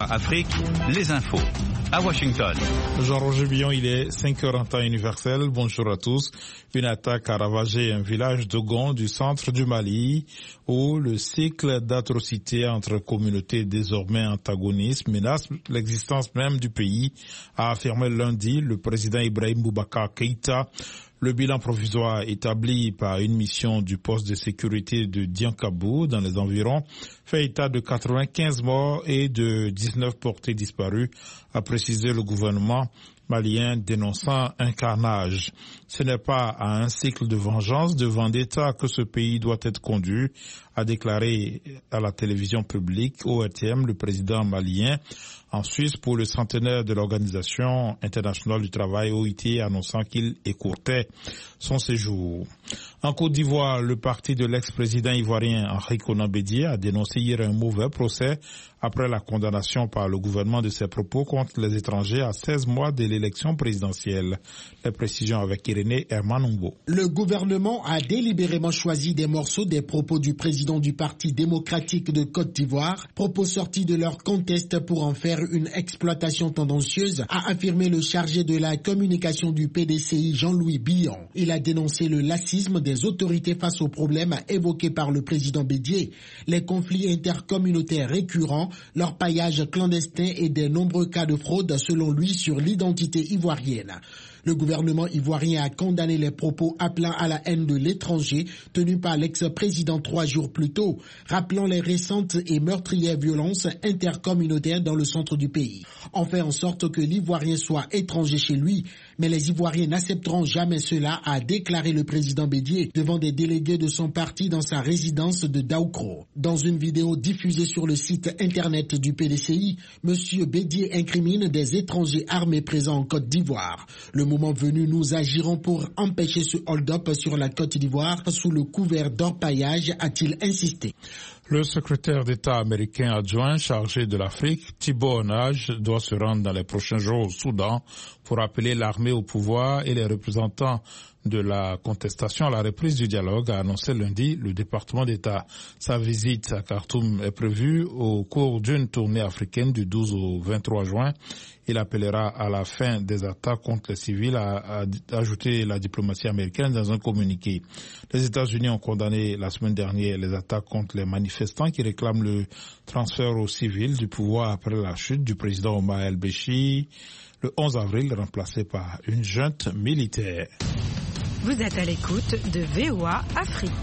Afrique, les infos. À Washington. Jean-Roger Billon, il est 5h en temps universel. Bonjour à tous. Une attaque a ravagé un village d'Ogon du centre du Mali où le cycle d'atrocités entre communautés désormais antagonistes menace l'existence même du pays, a affirmé lundi le président Ibrahim Boubacar Keïta. Le bilan provisoire établi par une mission du poste de sécurité de Diankabou dans les environs fait état de 95 morts et de 19 portés disparus, a précisé le gouvernement malien dénonçant un carnage. Ce n'est pas à un cycle de vengeance, de vendetta que ce pays doit être conduit, a déclaré à la télévision publique ORTM le président malien. En Suisse, pour le centenaire de l'Organisation internationale du travail OIT, annonçant qu'il écourtait son séjour. En Côte d'Ivoire, le parti de l'ex-président ivoirien Henri Konan Bédié a dénoncé hier un mauvais procès après la condamnation par le gouvernement de ses propos contre les étrangers à 16 mois de l'élection présidentielle. Les précisions avec Irénée Hermanumbo. Le gouvernement a délibérément choisi des morceaux des propos du président du Parti démocratique de Côte d'Ivoire, propos sortis de leur conteste pour en faire une exploitation tendancieuse, a affirmé le chargé de la communication du PDCI Jean-Louis Billon. Il a dénoncé le laxisme des autorités face aux problèmes évoqués par le président Bédié, les conflits intercommunautaires récurrents, leur paillage clandestin et des nombreux cas de fraude selon lui sur l'identité ivoirienne. Le gouvernement ivoirien a condamné les propos appelant à la haine de l'étranger tenus par l'ex-président 3 jours plus tôt, rappelant les récentes et meurtrières violences intercommunautaires dans le centre du pays. On fait en sorte que l'Ivoirien soit étranger chez lui, mais les Ivoiriens n'accepteront jamais cela, a déclaré le président Bédié devant des délégués de son parti dans sa résidence de Daoukro. Dans une vidéo diffusée sur le site internet du PDCI, M. Bédié incrimine des étrangers armés présents en Côte d'Ivoire. Le moment venu, nous agirons pour empêcher ce hold-up sur la Côte d'Ivoire sous le couvert d'orpaillage, a-t-il insisté. Le secrétaire d'État américain adjoint chargé de l'Afrique, Thibault Onage, doit se rendre dans les prochains jours au Soudan pour appeler l'armée au pouvoir et les représentants de la contestation à la reprise du dialogue, a annoncé lundi le département d'État. Sa visite à Khartoum est prévue au cours d'une tournée africaine du 12 au 23 juin. Il appellera à la fin des attaques contre les civils, à ajouter la diplomatie américaine dans un communiqué. Les États-Unis ont condamné la semaine dernière les attaques contre les manifestants qui réclament le transfert aux civils du pouvoir après la chute du président Omar el-Béchir le 11 avril, remplacé par une junte militaire. Vous êtes à l'écoute de VOA Afrique.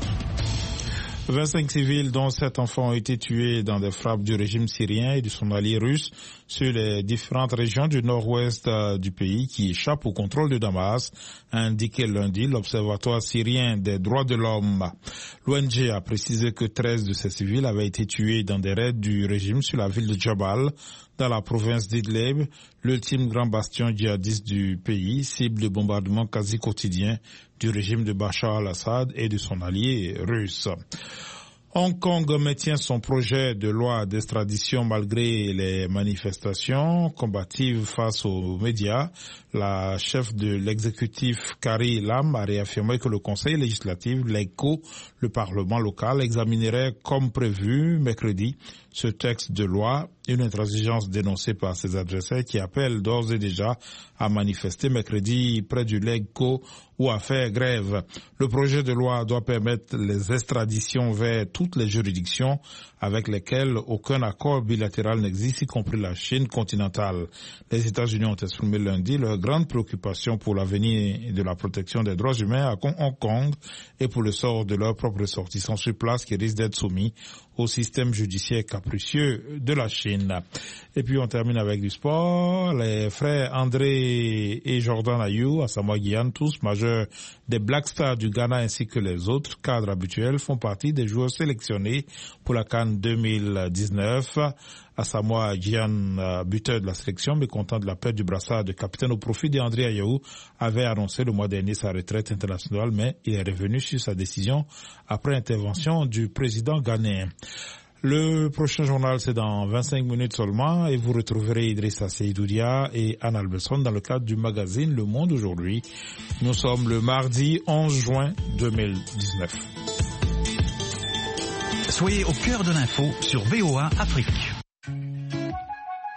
25 civils, dont 7 enfants, ont été tués dans des frappes du régime syrien et de son allié russe sur les différentes régions du nord-ouest du pays qui échappent au contrôle de Damas, a indiqué lundi l'Observatoire syrien des droits de l'homme. L'ONG a précisé que 13 de ces civils avaient été tués dans des raids du régime sur la ville de Jabal, dans la province d'Idlib, l'ultime grand bastion djihadiste du pays, cible de bombardements quasi quotidiens du régime de Bachar al-Assad et de son allié russe. Hong Kong maintient son projet de loi d'extradition malgré les manifestations combatives face aux médias. La chef de l'exécutif, Carrie Lam, a réaffirmé que le Conseil législatif, l'ECO, le Parlement local, examinerait comme prévu mercredi ce texte de loi, une intransigeance dénoncée par ses adversaires qui appellent d'ores et déjà à manifester mercredi près du LegCo ou à faire grève. Le projet de loi doit permettre les extraditions vers toutes les juridictions avec lesquelles aucun accord bilatéral n'existe, y compris la Chine continentale. Les États-Unis ont exprimé lundi leur grande préoccupation pour l'avenir de la protection des droits humains à Hong Kong et pour le sort de leurs propres ressortissants sur place qui risquent d'être soumis au système judiciaire capricieux de la Chine. Et puis on termine avec du sport. Les frères André et Jordan Ayew, Asamoah Gyan, tous majeurs des Black Stars du Ghana ainsi que les autres cadres habituels, font partie des joueurs sélectionnés pour la CAN 2019. Asamoah Gyan, buteur de la sélection, mécontent de la perte du brassard de capitaine au profit d'André Ayew, avait annoncé le mois dernier sa retraite internationale, mais il est revenu sur sa décision après intervention du président ghanéen. Le prochain journal, c'est dans 25 minutes seulement et vous retrouverez Idrissa Seydoudia et Anne Albesson dans le cadre du magazine Le Monde aujourd'hui. Nous sommes le mardi 11 juin 2019. Soyez au cœur de l'info sur VOA Afrique.